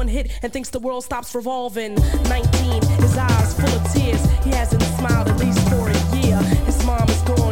one hit and thinks the world stops revolving. 19, his eyes full of tears. He hasn't smiled at least for a year. His mom is gone.